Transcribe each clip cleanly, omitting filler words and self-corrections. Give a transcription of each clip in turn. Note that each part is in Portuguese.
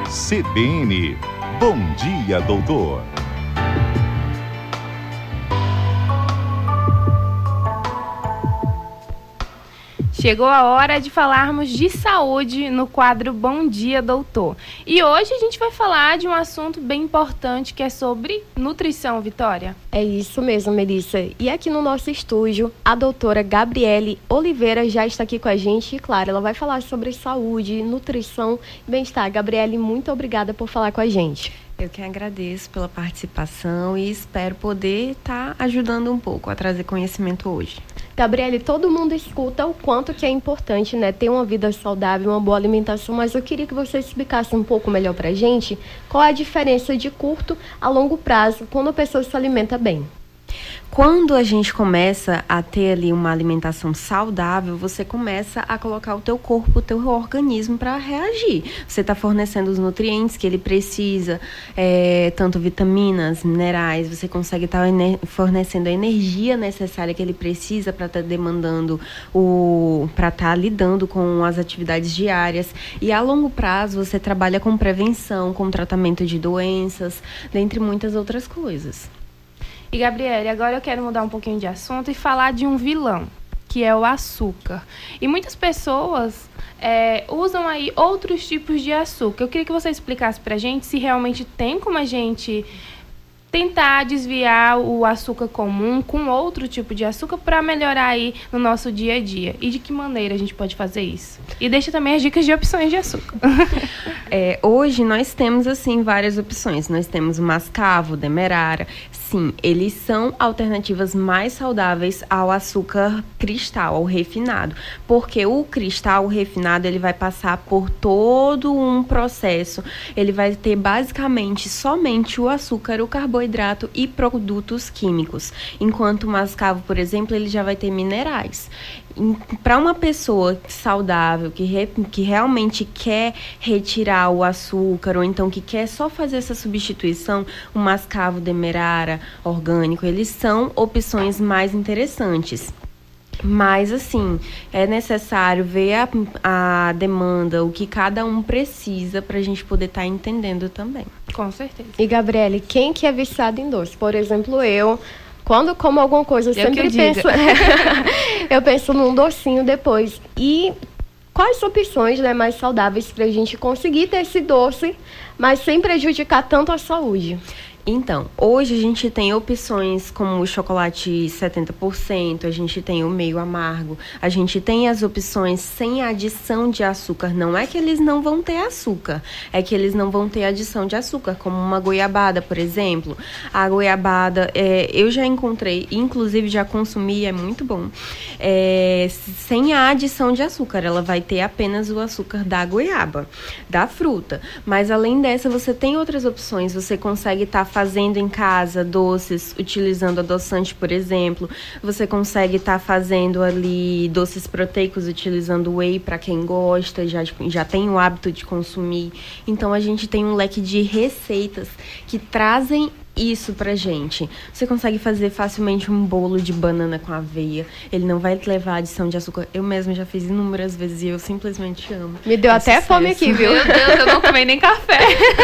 CBN. Bom dia, doutor. Chegou a hora de falarmos de saúde no quadro Bom Dia, Doutor. E hoje a gente vai falar de um assunto bem importante que é sobre nutrição, Vitória. É isso mesmo, Melissa. E aqui no nosso estúdio, a doutora Gabriele Oliveira já está aqui com a gente. E claro, ela vai falar sobre saúde, nutrição e bem-estar. Gabriele, muito obrigada por falar com a gente. Eu que agradeço pela participação e espero poder estar ajudando um pouco a trazer conhecimento hoje. Gabriele, todo mundo escuta o quanto que é importante, né, ter uma vida saudável, uma boa alimentação, mas eu queria que você explicasse um pouco melhor pra gente qual é a diferença de curto a longo prazo quando a pessoa se alimenta bem. Quando a gente começa a ter ali uma alimentação saudável, você começa a colocar o teu corpo, o teu organismo para reagir. Você está fornecendo os nutrientes que ele precisa, tanto vitaminas, minerais, você consegue estar fornecendo a energia necessária que ele precisa para estar demandando, para estar lidando com as atividades diárias. E a longo prazo você trabalha com prevenção, com tratamento de doenças, dentre muitas outras coisas. E, Gabriele, agora eu quero mudar um pouquinho de assunto e falar de um vilão, que é o açúcar. E muitas pessoas usam aí outros tipos de açúcar. Eu queria que você explicasse pra gente se realmente tem como a gente tentar desviar o açúcar comum com outro tipo de açúcar para melhorar aí no nosso dia a dia. E de que maneira a gente pode fazer isso? E deixa também as dicas de opções de açúcar. Hoje nós temos, assim, várias opções. Nós temos o mascavo, o demerara. Sim, eles são alternativas mais saudáveis ao açúcar cristal, ao refinado. Porque o cristal, o refinado, ele vai passar por todo um processo. Ele vai ter basicamente somente o açúcar, o carboidrato e produtos químicos. Enquanto o mascavo, por exemplo, ele já vai ter minerais. Para uma pessoa saudável, que realmente quer retirar o açúcar, ou então que quer só fazer essa substituição, o mascavo, demerara, orgânico, eles são opções mais interessantes. Mas, assim, é necessário ver a demanda, o que cada um precisa para a gente poder estar entendendo também. Com certeza. E, Gabriele, quem que é viciado em doce? Por exemplo, quando como alguma coisa, eu sempre penso... eu penso num docinho depois. E quais opções, né, mais saudáveis para a gente conseguir ter esse doce, mas sem prejudicar tanto a saúde? Então, hoje a gente tem opções como o chocolate 70%, a gente tem o meio amargo, a gente tem as opções sem adição de açúcar. Não é que eles não vão ter açúcar, é que eles não vão ter adição de açúcar, como uma goiabada, por exemplo. A goiabada, eu já encontrei, inclusive já consumi, é muito bom, sem a adição de açúcar. Ela vai ter apenas o açúcar da goiaba, da fruta. Mas além dessa, você tem outras opções, você consegue estar fazendo em casa doces, utilizando adoçante, por exemplo. Você consegue estar fazendo ali doces proteicos, utilizando whey para quem gosta, já tem o hábito de consumir. Então, a gente tem um leque de receitas que trazem isso pra gente. Você consegue fazer facilmente um bolo de banana com aveia. Ele não vai levar adição de açúcar. Eu mesma já fiz inúmeras vezes e eu simplesmente amo. Me deu até fome aqui, viu? Meu Deus, eu não tomei nem café.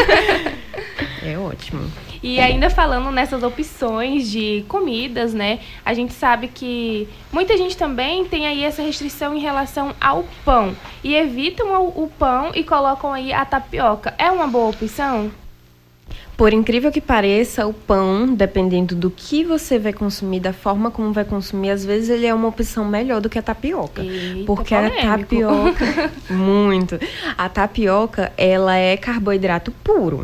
É ótimo. E ainda falando nessas opções de comidas, né? A gente sabe que muita gente também tem aí essa restrição em relação ao pão. E evitam o pão e colocam aí a tapioca. É uma boa opção? Por incrível que pareça, o pão, dependendo do que você vai consumir, da forma como vai consumir, às vezes ele é uma opção melhor do que a tapioca. Eita, porque polêmico. A tapioca, muito. A tapioca, ela é carboidrato puro.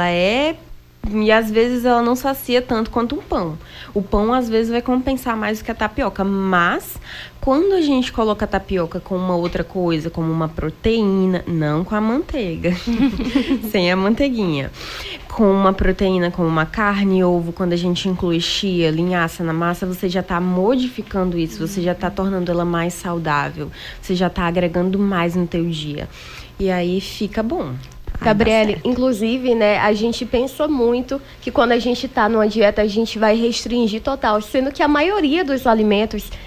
E às vezes ela não sacia tanto quanto um pão. O pão às vezes vai compensar mais do que a tapioca, mas quando a gente coloca a tapioca com uma outra coisa, como uma proteína, não com a manteiga, sem a manteiguinha, com uma proteína como uma carne, ovo, quando a gente inclui chia, linhaça na massa, você já está modificando isso, você já está tornando ela mais saudável, você já está agregando mais no teu dia. E aí fica bom. Gabriele, inclusive, né, a gente pensa muito que quando a gente está numa dieta, a gente vai restringir total, sendo que a maioria dos alimentos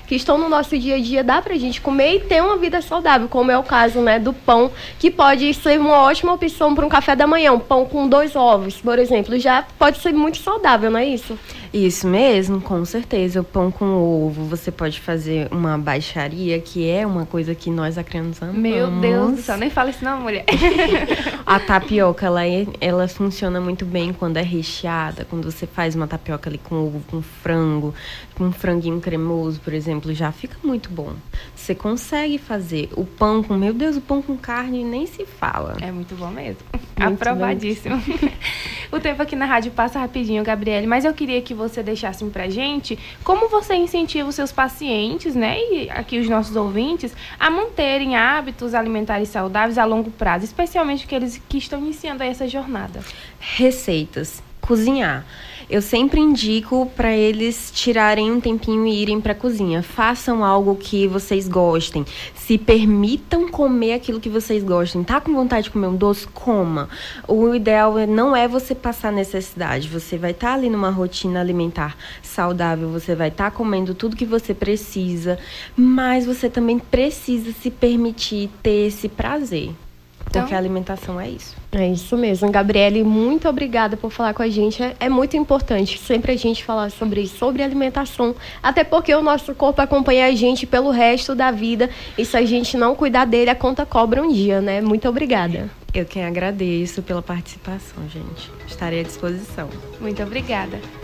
que estão no nosso dia a dia, dá pra gente comer e ter uma vida saudável, como é o caso, né, do pão, que pode ser uma ótima opção para um café da manhã, um pão com 2 ovos, por exemplo, já pode ser muito saudável, não é isso? Isso mesmo, com certeza. O pão com ovo, você pode fazer uma baixaria, que é uma coisa que nós acreanos amamos. Meu Deus do céu, nem fala isso não, mulher. A tapioca, ela funciona muito bem quando é recheada, quando você faz uma tapioca ali com ovo, com um franguinho cremoso, por exemplo, já fica muito bom. Você consegue fazer o pão com, meu Deus, o pão com carne nem se fala. É muito bom mesmo. Muito Aprovadíssimo. O tempo aqui na rádio passa rapidinho, Gabriele, mas eu queria que você deixasse pra gente como você incentiva os seus pacientes, né, e aqui os nossos ouvintes, a manterem hábitos alimentares saudáveis a longo prazo, especialmente aqueles que estão iniciando aí essa jornada. Receitas. Cozinhar. Eu sempre indico para eles tirarem um tempinho e irem para a cozinha. Façam algo que vocês gostem. Se permitam comer aquilo que vocês gostem. Tá com vontade de comer um doce? Coma. O ideal não é você passar necessidade. Você vai estar ali numa rotina alimentar saudável. Você vai estar comendo tudo que você precisa. Mas você também precisa se permitir ter esse prazer. Porque a alimentação é isso. É isso mesmo. Gabriele, muito obrigada por falar com a gente. É muito importante sempre a gente falar sobre isso, sobre alimentação. Até porque o nosso corpo acompanha a gente pelo resto da vida. E se a gente não cuidar dele, a conta cobra um dia, né? Muito obrigada. Eu que agradeço pela participação, gente. Estarei à disposição. Muito obrigada.